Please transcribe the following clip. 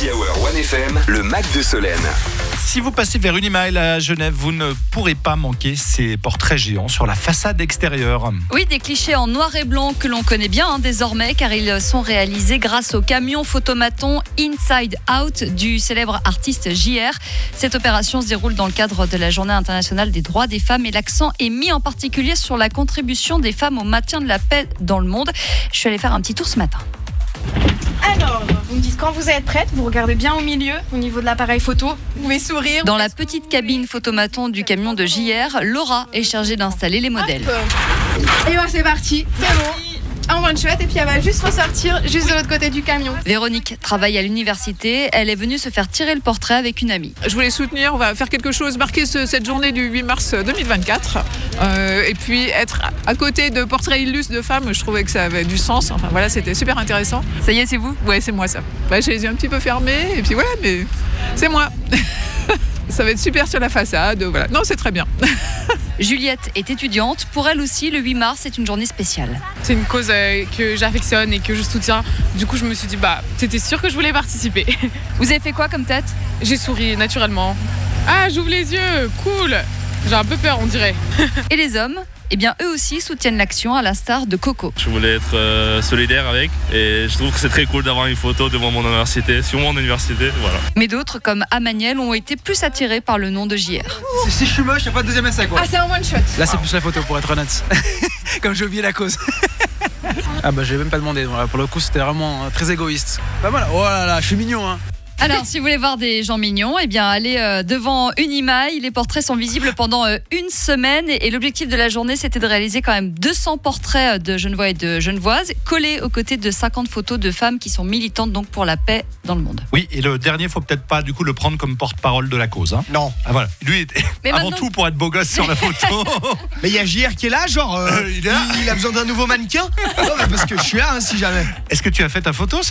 Happy Hour 1FM, le Mac de Solène. Si vous passez vers Unimail à Genève, vous ne pourrez pas manquer ces portraits géants sur la façade extérieure. Oui, des clichés en noir et blanc que l'on connaît bien désormais, car ils sont réalisés grâce au camion photomaton Inside Out du célèbre artiste JR. Cette opération se déroule dans le cadre de la Journée internationale des droits des femmes et l'accent est mis en particulier sur la contribution des femmes au maintien de la paix dans le monde. Je suis allée faire un petit tour ce matin. Alors, vous me dites quand vous êtes prête, vous regardez bien au milieu, au niveau de l'appareil photo, vous pouvez sourire. Dans la petite cabine photomaton du camion de JR, Laura est chargée d'installer les modèles. Et ben c'est parti, c'est bon. En one shot et puis elle va juste ressortir juste de l'autre côté du camion. Véronique travaille à l'université, elle est venue se faire tirer le portrait avec une amie. Je voulais soutenir, on va faire quelque chose, marquer cette journée du 8 mars 2024 et puis être à côté de portraits illustres de femmes, je trouvais que ça avait du sens, enfin voilà, c'était super intéressant. Ça y est, c'est vous ? Ouais, c'est moi ça. J'ai les yeux un petit peu fermés et puis voilà, mais c'est moi. Ça va être super sur la façade, voilà. Non, c'est très bien. Juliette est étudiante, pour elle aussi le 8 mars est une journée spéciale. C'est une cause que j'affectionne et que je soutiens. Du coup, je me suis dit, c'était sûr que je voulais participer. Vous avez fait quoi comme tête ? J'ai souri naturellement. Ah, j'ouvre les yeux, cool. J'ai un peu peur, on dirait. Et les hommes ? Eh bien, eux aussi soutiennent l'action à l'instar de Coco. Je voulais être solidaire avec et je trouve que c'est très cool d'avoir une photo devant mon université, sur mon université, voilà. Mais d'autres, comme Amaniel, ont été plus attirés par le nom de JR. Si je suis moche, il n'y a pas de deuxième essai quoi. Ah, c'est un one shot. Là, c'est plus la photo pour être honnête. Comme j'ai oublié la cause. Je vais même pas demandé. Voilà, pour le coup, c'était vraiment très égoïste. Pas mal. Oh là là, je suis mignon hein. Alors, si vous voulez voir des gens mignons, eh bien, allez devant Unimail. Les portraits sont visibles pendant une semaine. Et l'objectif de la journée, c'était de réaliser quand même 200 portraits de Genevois et de Genevoises, collés aux côtés de 50 photos de femmes qui sont militantes donc pour la paix dans le monde. Oui, et le dernier, faut peut-être pas du coup le prendre comme porte-parole de la cause. Hein. Non. Ah voilà, lui Mais avant maintenant... tout pour être beau gosse sur la photo. Mais il y a JR qui est là, genre il est là. il a besoin d'un nouveau mannequin. Non, mais parce que je suis là si jamais. Est-ce que tu as fait ta photo, Solène ?